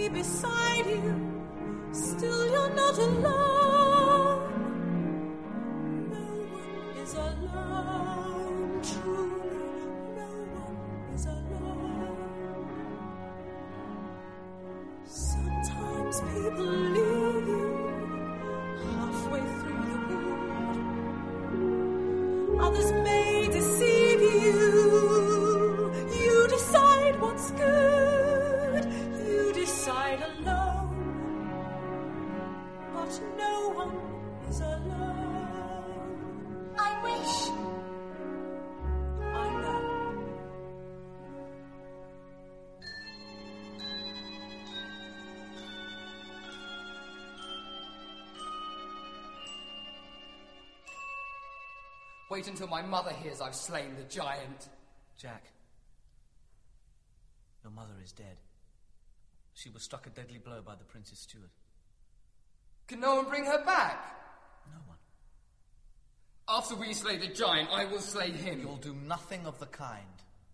be beside you. Still you're not alone. No one is alone, truly, no one is alone. Sometimes people leave you halfway through the wood. Others may deceive you. You decide what's good. You decide alone. But no one is alone. I wish. I know. Wait until my mother hears I've slain the giant. Jack, your mother is dead. She was struck a deadly blow by the Prince's steward. Can no one bring her back? No one. After we slay the giant, I will slay him. You'll do nothing of the kind.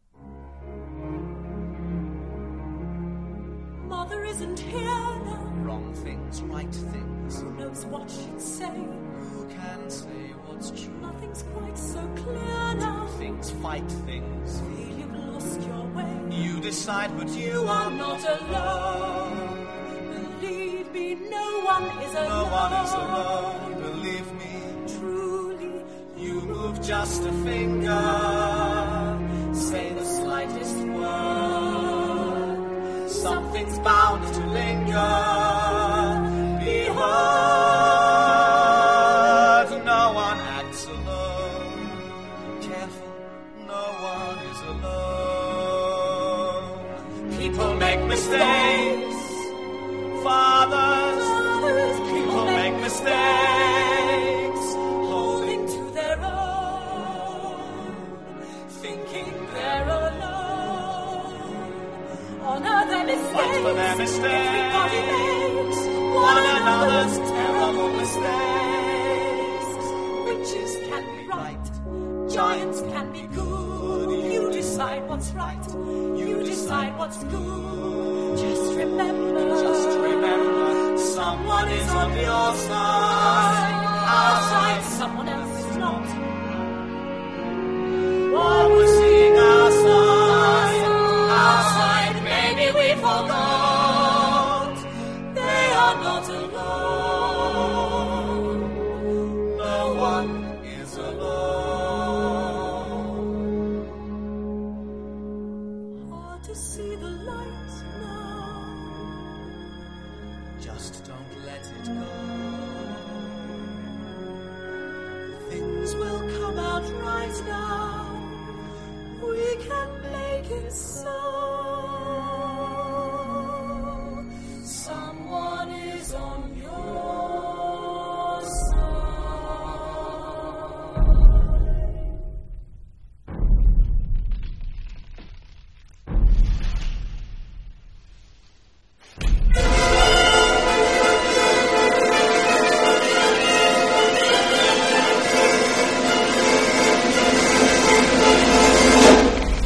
Mother isn't here now. Wrong things, right things. Who knows what she'd say? Who can say what's true? Nothing's quite so clear now. Things fight things. Feel you've lost your way. You decide, but You are not alone. Believe me, no one is alone. No one is alone, believe me. Truly, You move just a finger. Say the slightest word. Something's bound to linger. Be heard. No one acts alone. Careful, no one is alone. People make mistakes. Fathers, people make mistakes. holding to their own, thinking they're alone. Honor their mistakes. Fight for their mistakes. Everybody makes One another's terrible mistakes. Witches can be right, giants can be good. You decide what's right, you decide what's good. Just remember, Someone is on your side. our side, someone else is not. All we're seeing our side, maybe we forgot. They are not alone. No one is alone. Hard to see the light now. Just don't let it go. Things will come out right now. We can make it